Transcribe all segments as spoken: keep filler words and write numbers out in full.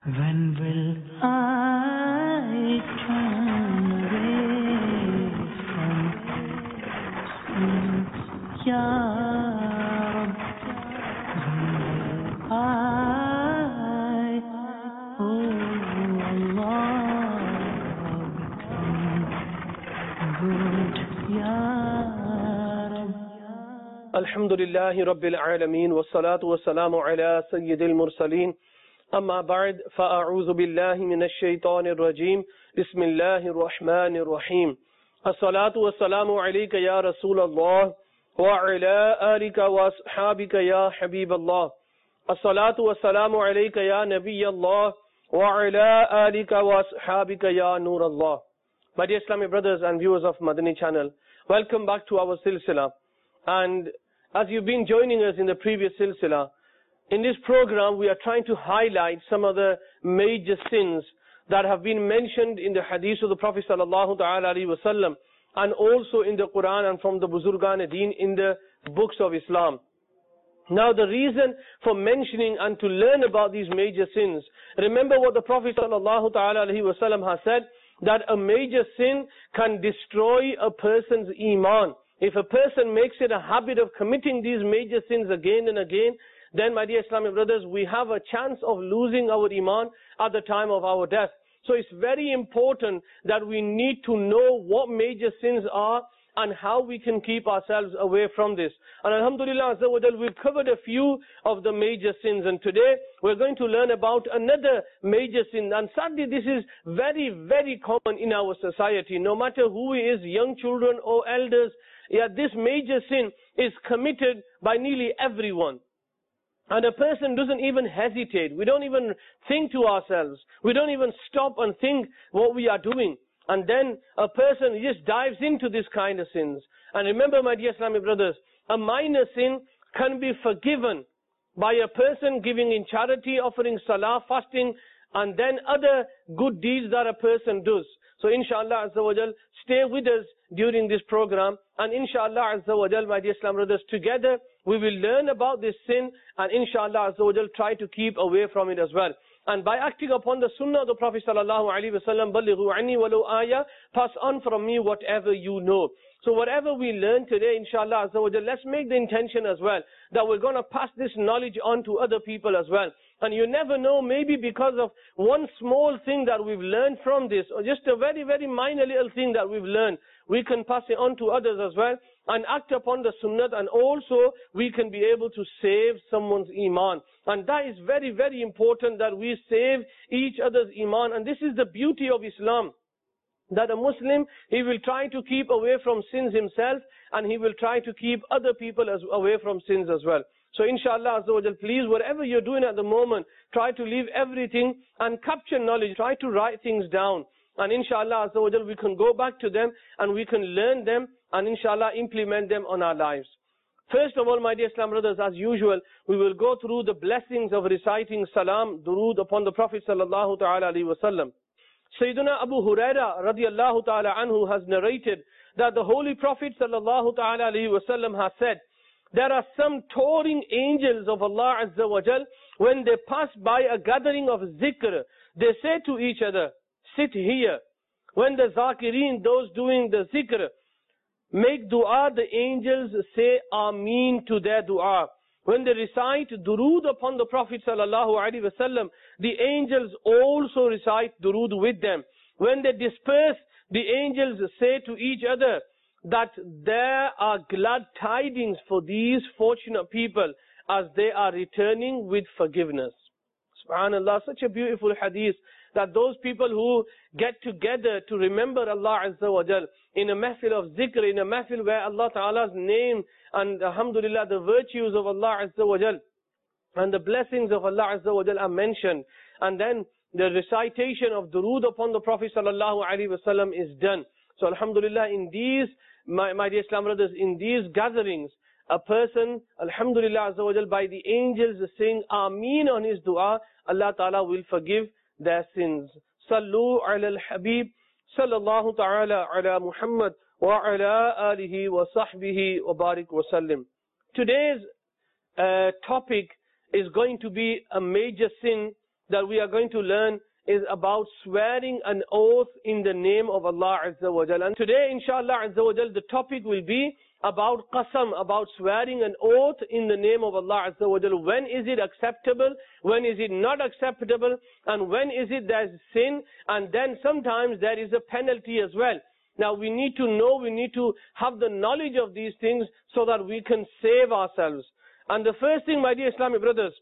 When will I turn away from sin, Ya Rab? When will I, oh Allah, become good, Ya Rab? Alhamdulillahi Rabbil Alameen, wa salatu wa salamu ala Sayyidil Mursaleen. أما بعد فأعوذ بالله من الشيطان الرجيم بسم الله الرحمن الرحيم الصلاة والسلام عليك يا رسول الله وعلى آلك وأصحابك يا حبيب الله الصلاة والسلام عليك يا نبي الله وعلى آلك وأصحابك يا نور الله. My dear Islamic brothers and viewers of Madani channel, welcome back to our silsila. And as you've been joining us in the previous silsila, in this program, we are trying to highlight some of the major sins that have been mentioned in the hadith of the Prophet sallallahu ta'ala alaihi wasallam, and also in the Quran and from the Buzurgan-e-Deen in the books of Islam. Now, the reason for mentioning and to learn about these major sins, remember what the Prophet sallallahu ta'ala alaihi wasallam has said, that a major sin can destroy a person's iman. If a person makes it a habit of committing these major sins again and again, then, my dear Islamic brothers, we have a chance of losing our iman at the time of our death. So it's very important that we need to know what major sins are and how we can keep ourselves away from this. And Alhamdulillah, Azza wa Jal, we've covered a few of the major sins, and today we're going to learn about another major sin. And sadly, this is very, very common in our society. No matter who is, young children or elders, yeah, this major sin is committed by nearly everyone. And a person doesn't even hesitate. We don't even think to ourselves. We don't even stop and think what we are doing. And then a person just dives into this kind of sins. And remember, my dear Islamic brothers, a minor sin can be forgiven by a person giving in charity, offering salah, fasting, and then other good deeds that a person does. So inshallah Azza wa Jal, stay with us during this program, and inshallah Azza wa Jal, my dear Islam brothers, together we will learn about this sin, and inshallah Azza wa Jal, try to keep away from it as well. And by acting upon the sunnah of the Prophet sallallahu alaihi wasallam, balighu anni walau ayah, pass on from me whatever you know. So whatever we learn today, inshallah Azza wa Jal, let's make the intention as well that we're going to pass this knowledge on to other people as well. And you never know, maybe because of one small thing that we've learned from this, or just a very, very minor little thing that we've learned, we can pass it on to others as well and act upon the sunnah, and also we can be able to save someone's iman. And that is very, very important, that we save each other's iman. And this is the beauty of Islam, that a Muslim, he will try to keep away from sins himself, and he will try to keep other people as, away from sins as well. So inshallah Azza wa Jal, please, whatever you're doing at the moment, try to leave everything and capture knowledge. Try to write things down. And inshallah Azza wa Jal, we can go back to them and we can learn them and inshallah implement them on our lives. First of all, my dear Islam brothers, as usual, we will go through the blessings of reciting salam, durood upon the Prophet sallallahu ta'ala alaihi wasallam. Sayyidina Abu Huraira radiallahu ta'ala anhu has narrated that the Holy Prophet sallallahu ta'ala alaihi wasallam has said, there are some touring angels of Allah Azza wa Jal, when they pass by a gathering of zikr, they say to each other, sit here. When the zakireen, those doing the zikr, make dua, the angels say Ameen to their dua. When they recite durood upon the Prophet sallallahu alaihi wasallam, the angels also recite durood with them. When they disperse, the angels say to each other that there are glad tidings for these fortunate people as they are returning with forgiveness. Subhanallah, such a beautiful hadith, that those people who get together to remember Allah Azza wa Jal in a mahfil of zikr, in a mahfil where Allah Ta'ala's name and alhamdulillah the virtues of Allah Azza wa Jal and the blessings of Allah Azza wa Jal are mentioned, and then the recitation of durood upon the Prophet sallallahu alaihi wasallam is done. So alhamdulillah, in these, my, my dear Islam brothers, in these gatherings, a person, alhamdulillah Azza wa Jal, by the angels saying Ameen on his dua, Allah Ta'ala will forgive their sins. Sallu ala al-Habib, sallallahu ta'ala ala Muhammad, wa ala alihi wa sahbihi wa barik wa sallim. Today's uh, topic is going to be a major sin that we are going to learn is about swearing an oath in the name of Allah Azza wa Jal. And today, inshallah Azza wa Jal, the topic will be about qasam, about swearing an oath in the name of Allah Azza wa Jal. When is it acceptable? When is it not acceptable? And when is it there's sin? And then sometimes there is a penalty as well. Now we need to know, we need to have the knowledge of these things so that we can save ourselves. And the first thing, my dear Islamic brothers,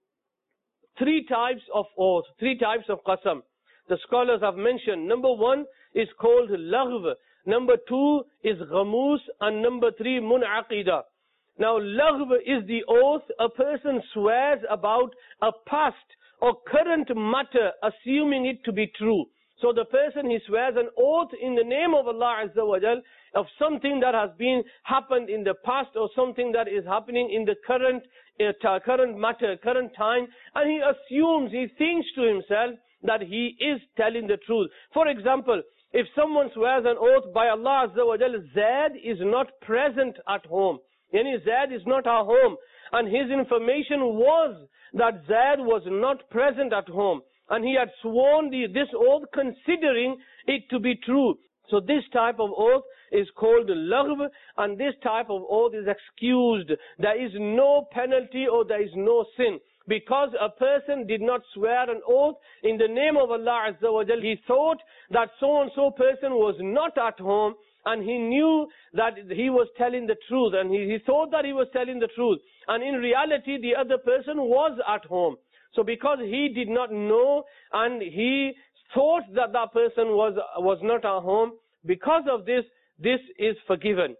three types of oath, three types of qasam. The scholars have mentioned. Number one is called laghv. Number two is ghamus. And number three, mun'aqida. Now, laghv is the oath a person swears about a past or current matter, assuming it to be true. So the person, he swears an oath in the name of Allah Azza wa Jal of something that has been happened in the past or something that is happening in the current uh, current matter, current time, and he assumes, he thinks to himself that he is telling the truth. For example, if someone swears an oath by Allah Azza wa Jal, Zaid is not present at home. Yani Zaid is not at home, and his information was that Zaid was not present at home. And he had sworn the, this oath considering it to be true. So this type of oath is called laghv, and this type of oath is excused. There is no penalty or there is no sin. Because a person did not swear an oath in the name of Allah Azza wa Jal. He thought that so-and-so person was not at home, and he knew that he was telling the truth, and he, he thought that he was telling the truth. And in reality, the other person was at home. So because he did not know and he thought that that person was, was not at home, because of this, this is forgiven.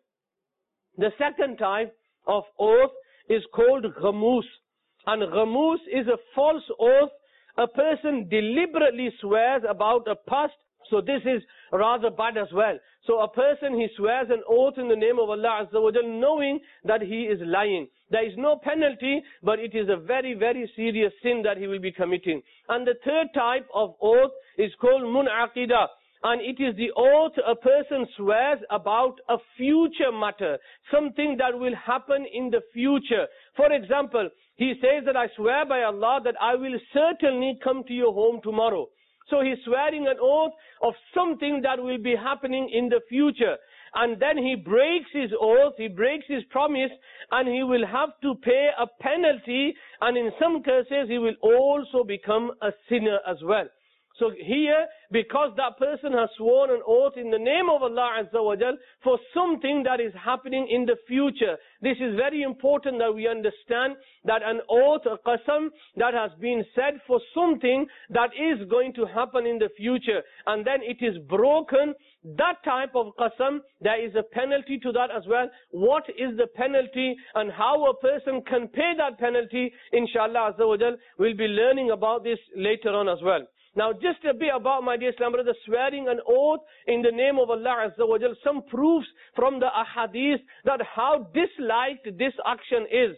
The second type of oath is called ghamus. And ghamus is a false oath. A person deliberately swears about a past. So this is rather bad as well. So a person, he swears an oath in the name of Allah Azza wa Jal, knowing that he is lying. There is no penalty, but it is a very, very serious sin that he will be committing. And the third type of oath is called mun'aqida. And it is the oath a person swears about a future matter, something that will happen in the future. For example, he says that I swear by Allah that I will certainly come to your home tomorrow. So he's swearing an oath of something that will be happening in the future. And then he breaks his oath, he breaks his promise, and he will have to pay a penalty, and in some cases he will also become a sinner as well. So here, because that person has sworn an oath in the name of Allah Azza wa Jal for something that is happening in the future, this is very important that we understand that an oath, a qasam, that has been said for something that is going to happen in the future, and then it is broken, that type of qasam, there is a penalty to that as well. What is the penalty and how a person can pay that penalty? Inshallah Azza wa Jal, we'll be learning about this later on as well. Now, just a bit about, my dear Islam brothers, swearing an oath in the name of Allah Azza wa Jal. Some proofs from the ahadith that how disliked this action is.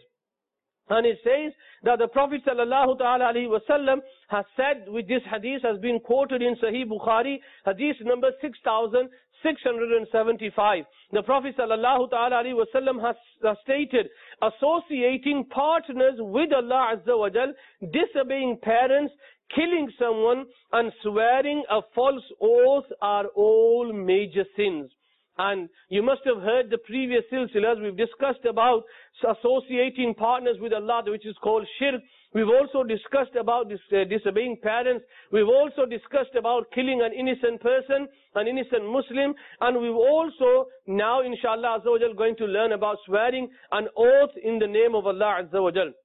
And it says that the Prophet sallallahu ta'ala alayhi wa sallam has said, with this hadith has been quoted in Sahih Bukhari, hadith number six thousand six hundred seventy-five. The Prophet sallallahu ta'ala alayhi wa sallam has stated, associating partners with Allah Azza wa Jal, disobeying parents, killing someone, and swearing a false oath are all major sins. And you must have heard the previous silsilas. We've discussed about associating partners with Allah, which is called shirk. We've also discussed about this, uh, disobeying parents. We've also discussed about killing an innocent person, an innocent Muslim. And we've also now, inshallah Azza wa Jal, going to learn about swearing an oath in the name of Allah Azza wa Jal.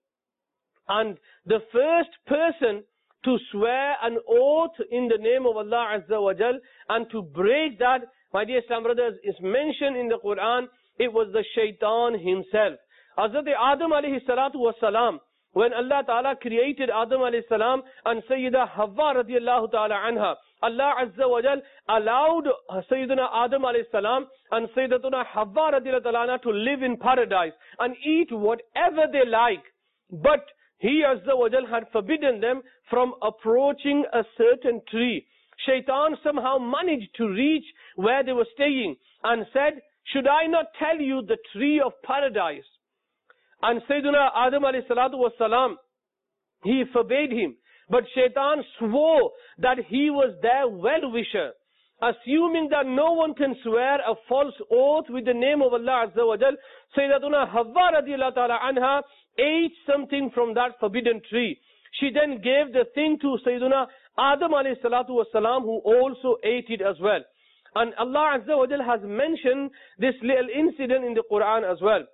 And the first person to swear an oath in the name of Allah Azza wa Jal and to break that, my dear Islam brothers, is mentioned in the Quran. It was the shaitan himself. Hazrat Adam alayhi salatu was salam, when Allah Ta'ala created Adam alayhi salam and Sayyida Havva radiallahu ta'ala anha, Allah Azza wa Jal allowed Sayyidina Adam alayhi salam and Sayyidatuna Havva radiallahu ta'ala anha to live in paradise and eat whatever they like. But He Azza wa Jal had forbidden them from approaching a certain tree. Shaitan somehow managed to reach where they were staying and said, should I not tell you the tree of paradise? And Sayyidina Adam alayhi salatu was salam, he forbade him. But Shaitan swore that he was their well-wisher, assuming that no one can swear a false oath with the name of Allah Azza wa Jal. Sayyidatuna Hawwa radiyallahu ta'ala anha ate something from that forbidden tree. She then gave the thing to Sayyiduna Adam alayhi salatu wasalam, who also ate it as well. And Allah Azza wa Jal has mentioned this little incident in the Quran as well.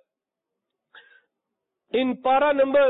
In para number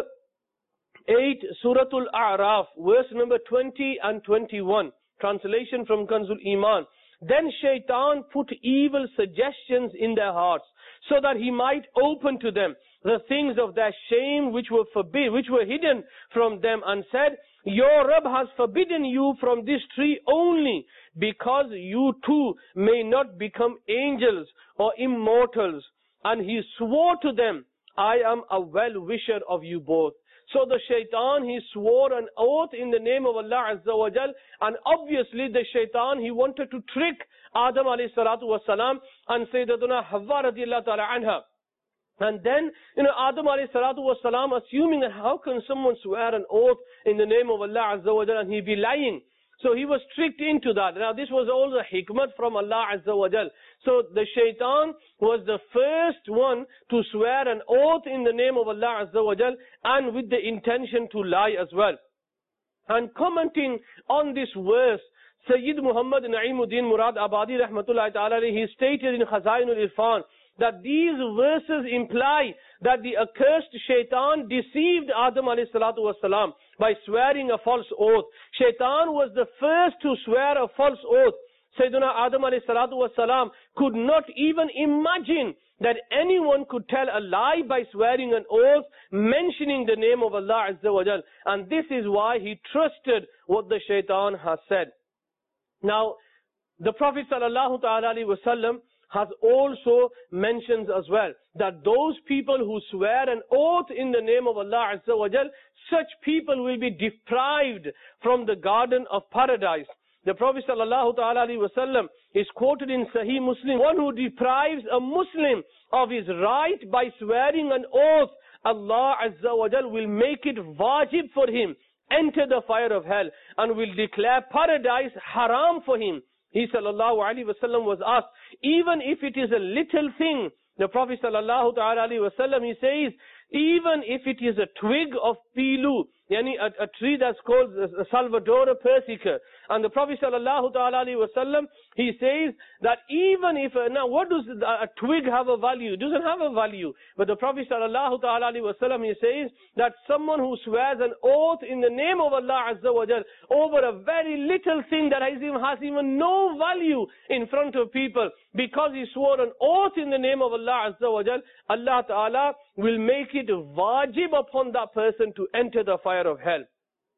eight, Suratul A'raf, verse number twenty and twenty-one, translation from Kanzul Iman. Then Shaitan put evil suggestions in their hearts, so that he might open to them the things of their shame which were forbid, which were hidden from them, and said, your Rabb has forbidden you from this tree only because you too may not become angels or immortals. And he swore to them, I am a well-wisher of you both. So the Shaitan, he swore an oath in the name of Allah Azza wa Jal, and obviously the Shaitan, he wanted to trick Adam alayhi salatu wasalam and Sayyidatuna Hawwa radiyallahu ta'ala anha. And then, you know, Adam alayhi salatu wasalam, assuming that how can someone swear an oath in the name of Allah Azza wa Jal and he be lying? So he was tricked into that. Now this was all the hikmat from Allah Azza wa Jal. So the Shaitan was the first one to swear an oath in the name of Allah Azza wa Jal, and with the intention to lie as well. And commenting on this verse, Sayyid Muhammad Na'imuddin Murad Abadi rahmatullahi ta'ala, he stated in Khazainul Irfan that these verses imply that the accursed Shaitan deceived Adam alayhi salatu wasalam by swearing a false oath. Shaitan was the first to swear a false oath. Sayyidina Adam alayhi salatu wasalam could not even imagine that anyone could tell a lie by swearing an oath, mentioning the name of Allah Azza wa Jal. And this is why he trusted what the Shaitan has said. Now, the Prophet sallallahu ta'ala alayhi wa sallam has also mentioned as well that those people who swear an oath in the name of Allah Azza wa Jal, such people will be deprived from the garden of paradise. The Prophet sallallahu ta'ala alayhi wa sallam is quoted in Sahih Muslim, one who deprives a Muslim of his right by swearing an oath, Allah Azza wa Jal will make it wajib for him, enter the fire of hell, and will declare paradise haram for him. He sallallahu alayhi wa sallam was asked, even if it is a little thing, the Prophet sallallahu ta'ala alayhi wa sallam, he says, even if it is a twig of pilu, yani a, a tree that's called a Salvadora persica, and the Prophet sallallahu ta'ala alayhi wa sallam, he says that even if, uh, now what does a, a twig have a value? It doesn't have a value. But the Prophet sallallahu ta'ala alayhi wa sallam, he says that someone who swears an oath in the name of Allah Azza wa Jal over a very little thing that has even, has even no value in front of people, because he swore an oath in the name of Allah Azza wa Jal, Allah ta'ala will make it wajib upon that person to enter the fire of hell.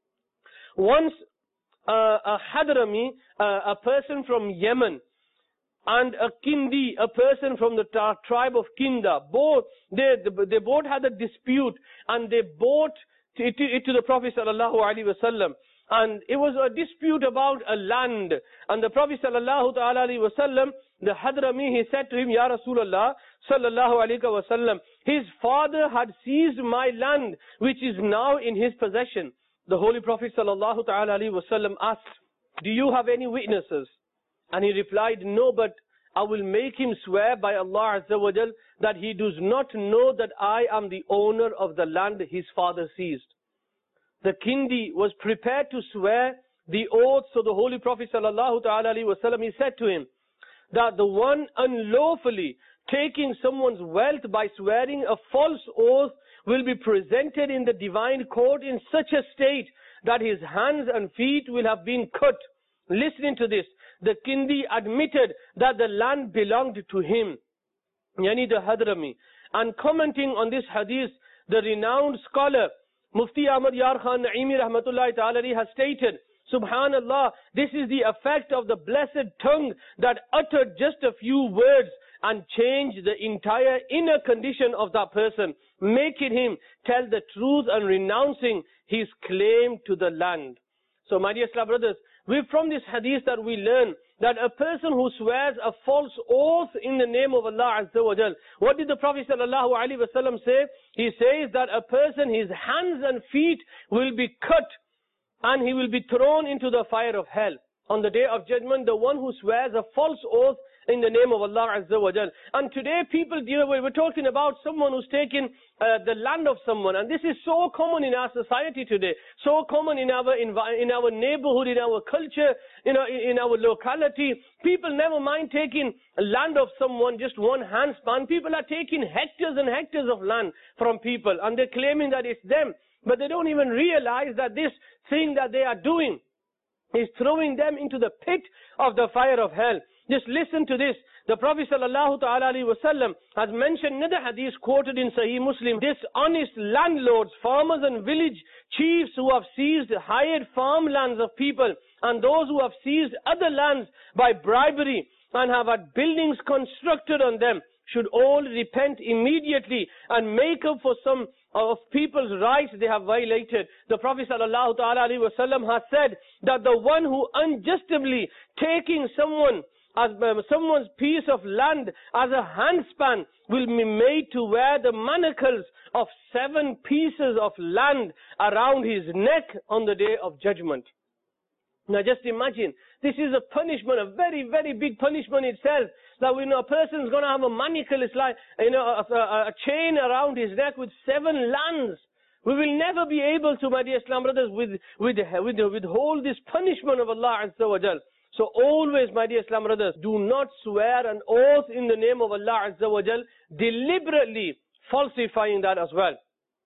Once uh, a Hadrami, uh, a person from Yemen, and a Kindi, a person from the tribe of Kinda, both they they both had a dispute, and they brought it to, it to the Prophet sallallahu alaihi wasallam. And it was a dispute about a land. And the Prophet sallallahu alaihi wasallam, the Hadrami, he said to him, Ya Rasulullah sallallahu alaihi wasallam, his father had seized my land, which is now in his possession. The Holy Prophet sallallahu alaihi wasallam asked, do you have any witnesses? And he replied, no, but I will make him swear by Allah Azza wa Jal that he does not know that I am the owner of the land his father seized. The Kindi was prepared to swear the oath, so the Holy Prophet sallallahu alaihi wasallam, he said to him that the one unlawfully taking someone's wealth by swearing a false oath will be presented in the divine court in such a state that his hands and feet will have been cut. Listening to this, the Kindi admitted that the land belonged to him, yani the Hadrami. And commenting on this hadith, the renowned scholar Mufti Ahmad Yar Khan Naimi rahmatullahi ta'ala has stated, Subhanallah, this is the effect of the blessed tongue that uttered just a few words and changed the entire inner condition of that person, making him tell the truth and renouncing his claim to the land. So my dear Islam brothers, we from this hadith that we learn that a person who swears a false oath in the name of Allah Azza wa Jal, what did the Prophet sallallahu alaihi wasallam say? He says that a person, his hands and feet will be cut and he will be thrown into the fire of hell. On the day of judgment, the one who swears a false oath in the name of Allah Azza wa Jal. And today people, you know, we're talking about someone who's taken uh, the land of someone, and this is so common in our society today, so common in our envi- in our neighborhood, in our culture, you know, in, in our locality. People never mind taking land of someone, just one handspan. People are taking hectares and hectares of land from people, and they're claiming that it's them, but they don't even realize that this thing that they are doing is throwing them into the pit of the fire of hell. Just listen to this. The Prophet sallallahu ta'ala alayhi wa sallam has mentioned another hadith quoted in Sahih Muslim. Dishonest landlords, farmers and village chiefs who have seized hired farmlands of people, and those who have seized other lands by bribery and have had buildings constructed on them, should all repent immediately and make up for some of people's rights they have violated. The Prophet sallallahu ta'ala alayhi wa sallam has said that the one who unjustly taking someone as um, someone's piece of land as a handspan will be made to wear the manacles of seven pieces of land around his neck on the day of judgment. Now just imagine, this is a punishment, a very, very big punishment itself. That we know a person's going to have a manacle, it's like, you know, a, a, a chain around his neck with seven lands. We will never be able to, my dear Islam brothers, with, with, with, withhold this punishment of Allah Azza wa Jal. So always, my dear Islam brothers, do not swear an oath in the name of Allah Azza wa Jal, deliberately falsifying that as well.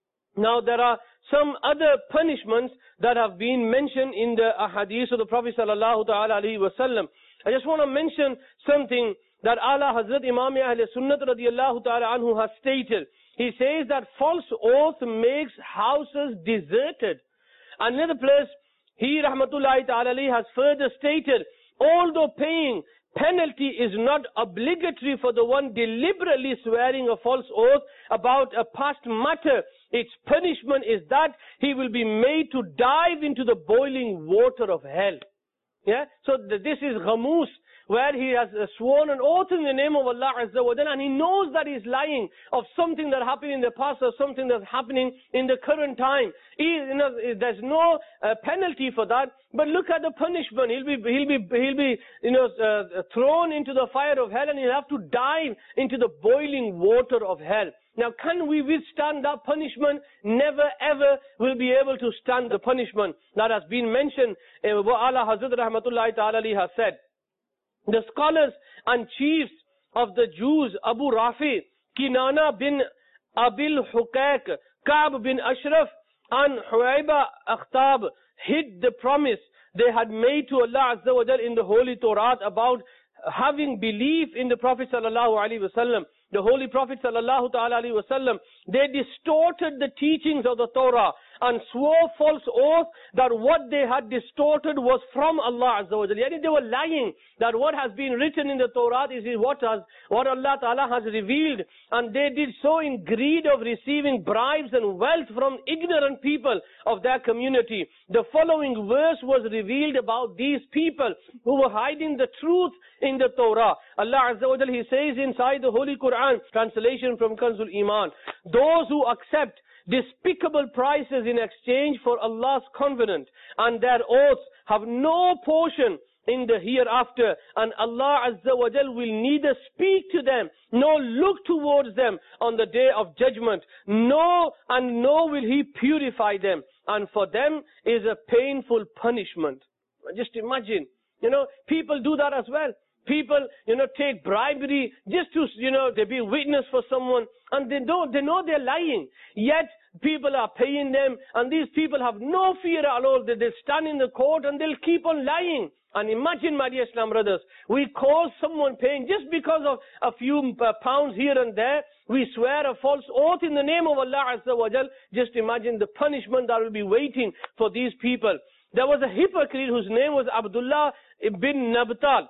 Now there are some other punishments that have been mentioned in the ahadith of the Prophet sallallahu ta'ala alayhi wa sallam. I just want to mention something that Ala Hazrat Imam Ahl Sunnat radiyallahu ta'ala anhu has stated. He says that false oath makes houses deserted. Another place, he rahmatullahi ta'ala alayhi has further stated, although paying penalty is not obligatory for the one deliberately swearing a false oath about a past matter, its punishment is that he will be made to dive into the boiling water of hell. Yeah, so th- this is ghamus, where he has uh, sworn an oath in the name of Allah Azza wa Jalla, and he knows that he's lying of something that happened in the past or something that's happening in the current time. He, you know, there's no uh, penalty for that, but look at the punishment. He'll be, he'll be, he'll be, you know, uh, thrown into the fire of hell, and he'll have to dive into the boiling water of hell. Now, can we withstand that punishment? Never ever will be able to stand the punishment that has been mentioned. Uh, what Allah Hazrat Rahmatullahi Ta'ala has said. The scholars and chiefs of the Jews, Abu Rafi, Kinana bin Abil Hukak, Ka'b bin Ashraf, and Huayba Akhtab hid the promise they had made to Allah Azza wa Jal in the Holy Torah about having belief in the Prophet sallallahu alaihi wasallam. The Holy Prophet sallallahu ta'ala alaihi wasallam, they distorted the teachings of the Torah and swore false oath that what they had distorted was from Allah Azza wa Jalla. Yani they were lying that what has been written in the Torah is what has, what Allah Ta'ala has revealed, and they did so in greed of receiving bribes and wealth from ignorant people of their community. The following verse was revealed about these people who were hiding the truth in the Torah. Allah Azza wa Jalla, He says inside the Holy Quran, translation from Kanzul Iman, those who accept despicable prices in exchange for Allah's covenant and their oaths have no portion in the hereafter, and Allah Azza wa Jal will neither speak to them nor look towards them on the day of judgment, no, and nor will He purify them, and for them is a painful punishment. Just imagine, you know, people do that as well. People, you know, take bribery just to, you know, they be witness for someone, and they don't, they know they're lying. Yet, people are paying them, and these people have no fear at all that they'll stand in the court and they'll keep on lying. And imagine, my dear Islam brothers, we cause someone pain just because of a few uh, pounds here and there. We swear a false oath in the name of Allah Azza wa Jal. Just imagine the punishment that will be waiting for these people. There was a hypocrite whose name was Abdullah ibn Nabtal.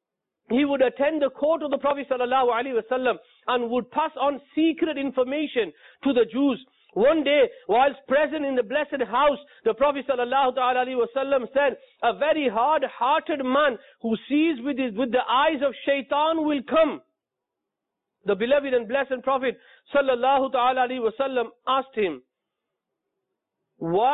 He would attend the court of the Prophet sallallahu alaihi wasallam and would pass on secret information to the Jews. One day, whilst present in the blessed house, the Prophet sallallahu alaihi wasallam said, a very hard-hearted man who sees with his, with the eyes of shaitan will come. The beloved and blessed Prophet sallallahu alaihi wasallam asked him, why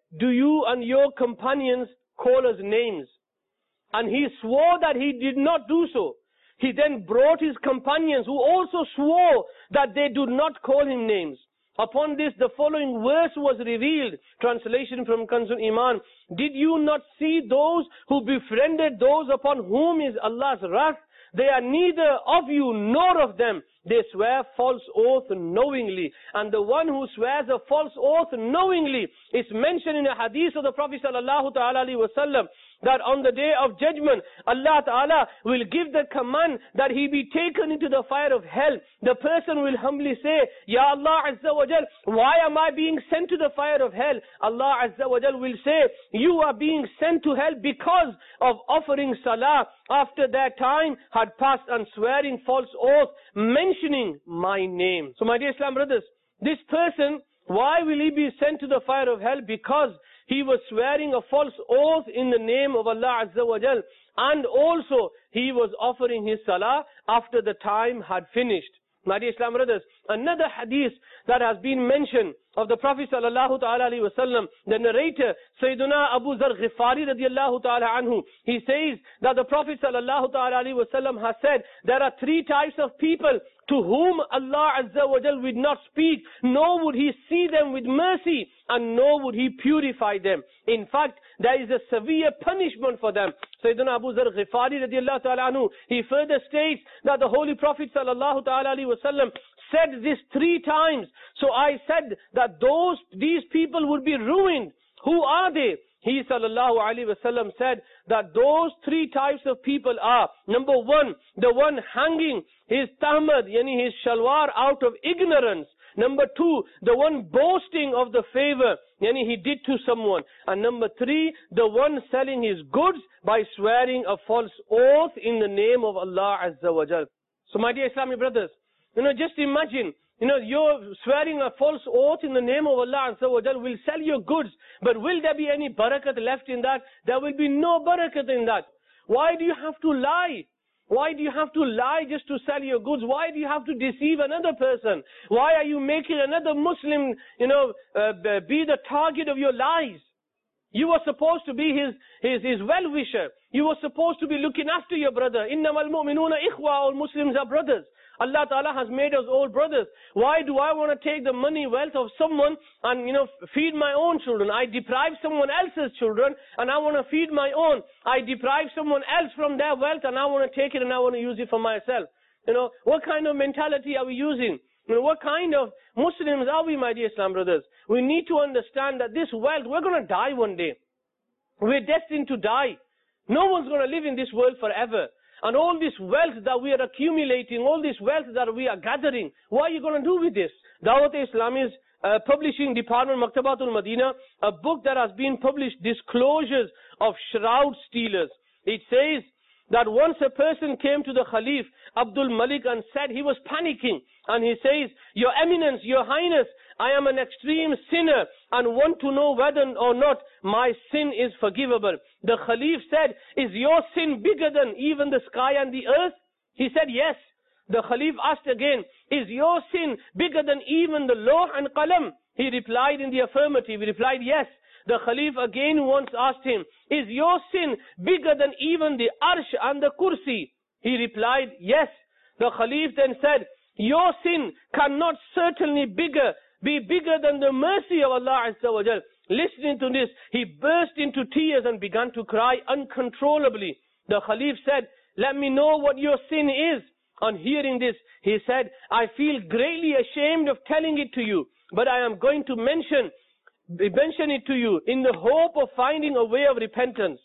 do you and your companions call us names? And he swore that he did not do so. He then brought his companions who also swore that they do not call him names. Upon this, the following verse was revealed. Translation from Kanzul Iman. Did you not see those who befriended those upon whom is Allah's wrath? They are neither of you nor of them. They swear false oath knowingly. And the one who swears a false oath knowingly is mentioned in a hadith of the Prophet sallallahu ta'ala alaihi wasallam, that on the day of judgment, Allah Ta'ala will give the command that he be taken into the fire of hell. The person will humbly say, Ya Allah Azza wa Jal, why am I being sent to the fire of hell? Allah Azza wa Jal will say, you are being sent to hell because of offering salah after that time had passed and swearing false oath, mentioning my name. So my dear Islam brothers, this person, why will he be sent to the fire of hell? Because he was swearing a false oath in the name of Allah Azza wa Jal. And also, he was offering his salah after the time had finished. My dear Islam brothers, another hadith that has been mentioned of the Prophet sallallahu ta'ala alaihi wasallam, the narrator, Sayyiduna Abu Zar Ghifari radiallahu ta'ala anhu, he says that the Prophet sallallahu ta'ala alaihi wasallam has said, there are three types of people to whom Allah Azza wa Jal would not speak, nor would he see them with mercy, and nor would he purify them. In fact, there is a severe punishment for them. Sayyidina Abu Zar Ghifari radiallahu ta'ala anhu, he further states that the Holy Prophet sallallahu ta'ala alaihi wasallam said this three times. So I said that those, these people would be ruined. Who are they? He sallallahu alaihi wasallam said that those three types of people are, number one, the one hanging his tahmad, yani his shalwar, out of ignorance. Number two, the one boasting of the favor, yani he did to someone. And number three, the one selling his goods by swearing a false oath in the name of Allah Azza wa Jal. So my dear Islamic brothers, you know, just imagine, you know, you're swearing a false oath in the name of Allah Azza wa Jal will sell your goods, but will there be any barakat left in that? There will be no barakat in that. Why do you have to lie? Why do you have to lie just to sell your goods? Why do you have to deceive another person? Why are you making another Muslim, you know, uh, be the target of your lies? You were supposed to be his, his, his well-wisher. You were supposed to be looking after your brother. إِنَّمَا الْمُؤْمِنُونَ إِخْوَةٌ. All Muslims are brothers. Allah Ta'ala has made us all brothers. Why do I want to take the money, wealth of someone and, you know, feed my own children? I deprive someone else's children and I want to feed my own. I deprive someone else from their wealth and I want to take it and I want to use it for myself. You know, what kind of mentality are we using? You know, what kind of Muslims are we, my dear Islam brothers? We need to understand that this wealth, we're going to die one day. We're destined to die. No one's going to live in this world forever. And all this wealth that we are accumulating, all this wealth that we are gathering, what are you going to do with this? Dawat-e-Islami's uh, publishing department, Maktabatul Madina, a book that has been published, Disclosures of Shroud Stealers. It says that once a person came to the Khalif, Abdul Malik, and said he was panicking. And he says, Your Eminence, Your Highness, I am an extreme sinner and want to know whether or not my sin is forgivable. The Khalif said, is your sin bigger than even the sky and the earth? He said, yes. The Khalif asked again, is your sin bigger than even the Lawh and Qalam? He replied in the affirmative. He replied, yes. The Khalif again once asked him, is your sin bigger than even the Arsh and the Kursi? He replied, yes. The Khalif then said, your sin cannot certainly bigger be bigger than the mercy of Allah Azza wa Jal. Listening to this, he burst into tears and began to cry uncontrollably. The Khalif said, let me know what your sin is. On hearing this, he said, I feel greatly ashamed of telling it to you, but I am going to mention, mention it to you in the hope of finding a way of repentance.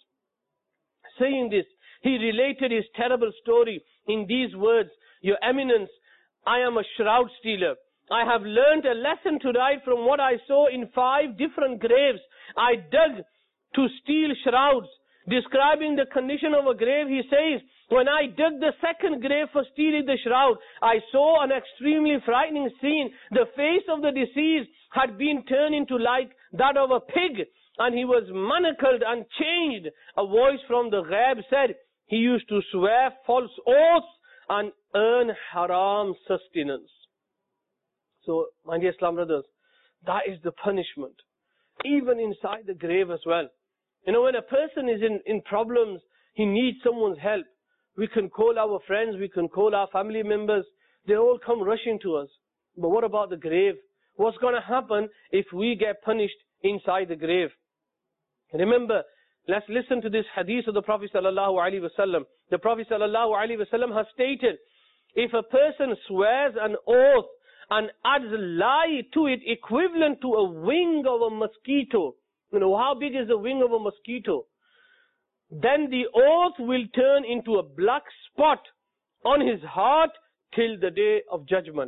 Saying this, he related his terrible story in these words, Your Eminence, I am a shroud stealer. I have learned a lesson tonight from what I saw in five different graves. I dug to steal shrouds. Describing the condition of a grave, he says, when I dug the second grave for stealing the shroud, I saw an extremely frightening scene. The face of the deceased had been turned into like that of a pig, and he was manacled and changed. A voice from the ghaib said, he used to swear false oaths and earn haram sustenance. So, my dear Islam brothers, that is the punishment. even inside the grave as well. You know, when a person is in, in problems, he needs someone's help. We can call our friends, we can call our family members. They all come rushing to us. But what about the grave? What's going to happen if we get punished inside the grave? Remember, let's listen to this hadith of the Prophet sallallahu alaihi wasallam. The Prophet sallallahu alaihi wasallam has stated, if a person swears an oath and adds a lie to it equivalent to a wing of a mosquito, you know, how big is the wing of a mosquito? Then the oath will turn into a black spot on his heart till the day of judgment.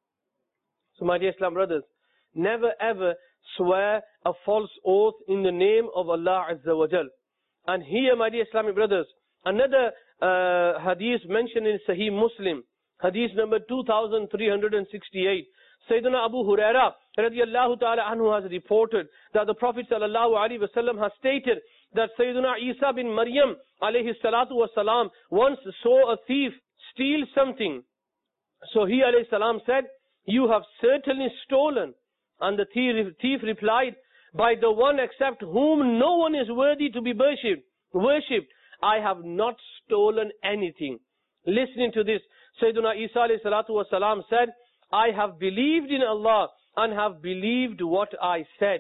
So my dear Islam brothers, never ever swear a false oath in the name of Allah Azza wa Jal. And here, my dear Islamic brothers, another uh, hadith mentioned in Sahih Muslim, hadith number two thousand three hundred sixty-eight. Sayyidina Abu Huraira radiyallahu ta'ala anhu has reported that the Prophet sallallahu alaihi wasallam has stated that Sayyidina Isa bin Maryam alayhi salatu wasalam once saw a thief steal something. So he alayhi salam said, "You have certainly stolen." And the thief replied, "By the one except whom no one is worthy to be worshipped, worshipped, I have not stolen anything." Listening to this, Sayyidina Isa alayhi salatu wasalam said, "I have believed in Allah and have believed what I said."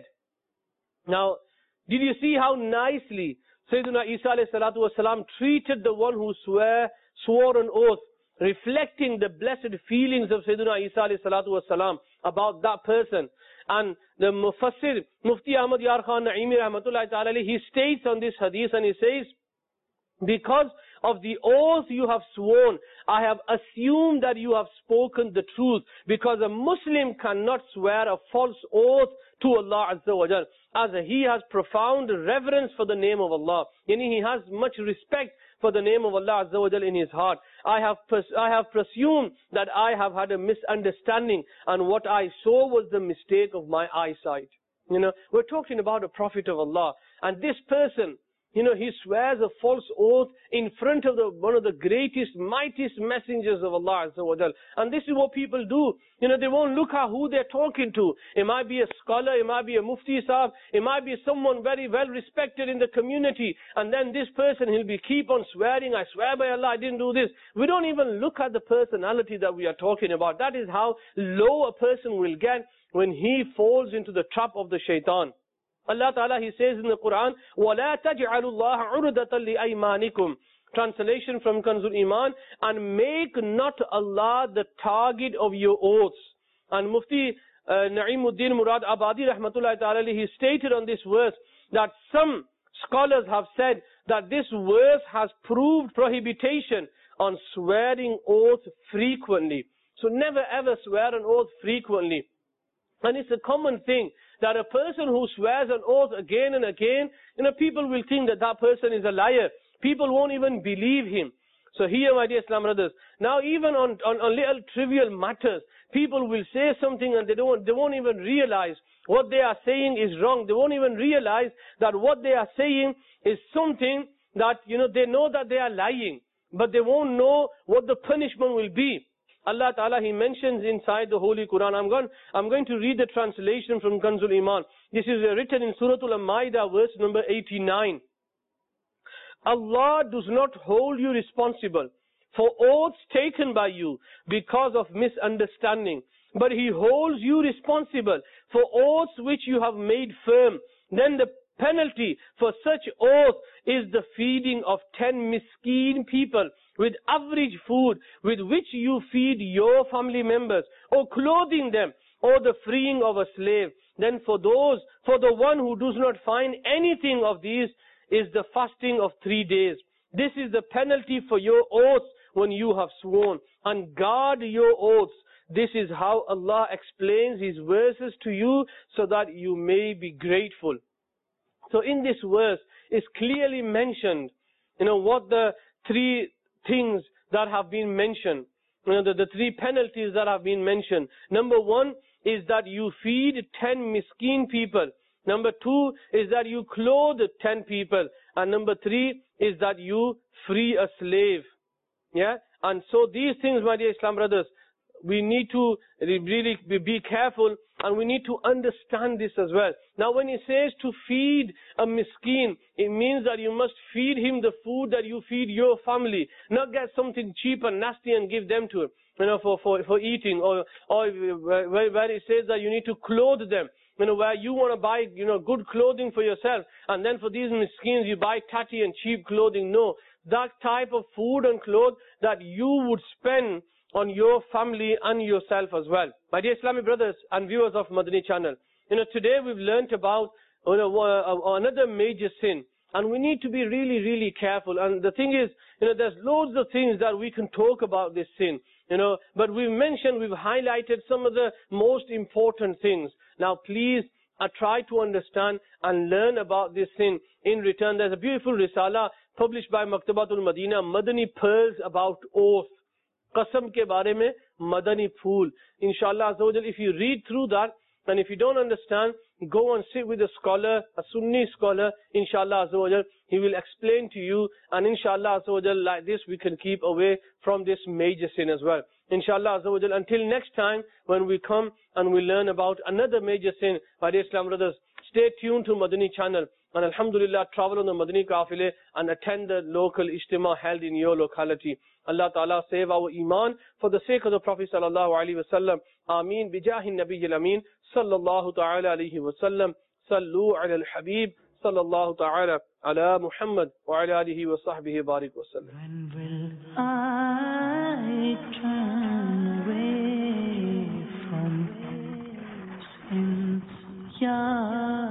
Now, did you see how nicely Sayyidina Isa alayhi salatu wasalam treated the one who swore, swore an oath, reflecting the blessed feelings of Sayyidina Isa alayhi salatu wasalam about that person. And the Mufassir, Mufti Ahmad Yar Khan Naimi rahmatullahi ta'ala, he states on this hadith and he says, "Because of the oath you have sworn, I have assumed that you have spoken the truth, because a Muslim cannot swear a false oath to Allah Azza wa Jal, as he has profound reverence for the name of Allah. And he has much respect for the name of Allah Azza wa Jal in his heart. I have, I have presumed that I have had a misunderstanding, and what I saw was the mistake of my eyesight." You know, we're talking about a prophet of Allah, and this person, you know, he swears a false oath in front of the, one of the greatest, mightiest messengers of Allah Azza wa Jal. And this is what people do. You know, they won't look at who they're talking to. It might be a scholar, it might be a mufti sahab, it might be someone very well respected in the community. And then this person, he'll be keep on swearing, "I swear by Allah, I didn't do this." We don't even look at the personality that we are talking about. That is how low a person will get when he falls into the trap of the shaitan. Allah Ta'ala, He says in the Quran, وَلَا تَجْعَلُوا اللَّهَ عُرْدَةً لِأَيْمَانِكُمْ. Translation from Kanzul Iman, and make not Allah the target of your oaths. And Mufti uh, Na'imuddin Murad Abadi rahmatullahi ta'ala, he stated on this verse that some scholars have said that this verse has proved prohibition on swearing oath frequently. So never ever swear an oath frequently. And it's a common thing that a person who swears an oath again and again, you know, people will think that that person is a liar. People won't even believe him. So here, my dear Islam brothers, now even on, on, on little trivial matters, people will say something and they don't, they won't even realize what they are saying is wrong. They won't even realize that what they are saying is something that, you know, they know that they are lying, but they won't know what the punishment will be. Allah Ta'ala, He mentions inside the Holy Quran. I'm going, I'm going to read the translation from Kanzul Iman. This is written in Surah Al-Ma'idah, verse number eighty-nine. Allah does not hold you responsible for oaths taken by you because of misunderstanding, but He holds you responsible for oaths which you have made firm. Then the penalty for such oath is the feeding of ten miskin people with average food with which you feed your family members, or clothing them, or the freeing of a slave. Then for those, for the one who does not find anything of these, is the fasting of three days. This is the penalty for your oaths when you have sworn, and guard your oaths. This is how Allah explains His verses to you so that you may be grateful. So in this verse is clearly mentioned, you know, what the three things that have been mentioned, you know, the, the three penalties that have been mentioned. Number one is that you feed ten miskin people. Number two is that you clothe ten people. And number three is that you free a slave. Yeah? And so these things, my dear Islam brothers, we need to really be careful And we need to understand this as well. Now when he says to feed a miskin, it means that you must feed him the food that you feed your family. Not get something cheap and nasty and give them to him, you know, for, for, for eating. Or, or where, where it says that you need to clothe them. You know, where you want to buy, you know, good clothing for yourself, and then for these miskins you buy tatty and cheap clothing. No, that type of food and clothes that you would spend on your family and yourself as well. My dear Islamic brothers and viewers of Madani channel, you know, today we've learnt about, you know, uh, another major sin, and we need to be really, really careful. And the thing is, you know, there's loads of things that we can talk about this sin, you know, but we've mentioned, we've highlighted some of the most important things. Now please, uh, try to understand and learn about this sin. In return, there's a beautiful risala published by Maktabatul Madina, Madani Pearls about oath. Qasam ke baare mein, Madani Phool. Inshallah Azza wa Jal, if you read through that, and if you don't understand, go and sit with a scholar, a Sunni scholar, inshallah Azza wa Jal, he will explain to you, and inshallah Azza wa Jal, like this we can keep away from this major sin as well. Inshallah Azza wa Jal, until next time when we come and we learn about another major sin, my dear Islam brothers, stay tuned to Madani channel, and alhamdulillah travel on the Madani Qafile and attend the local ijtima held in your locality. Allah Ta'ala save our iman for the sake of the Prophet Sallallahu Alaihi Wasallam. Ameen. Bijahi Nabi Al-Amin Sallallahu Ta'ala Alaihi Wasallam. Sallu ala al-Habib Sallallahu Ta'ala ala Muhammad wa ala alihi wa sahbihi barik wa sallam. When will I turn away from sins, Ya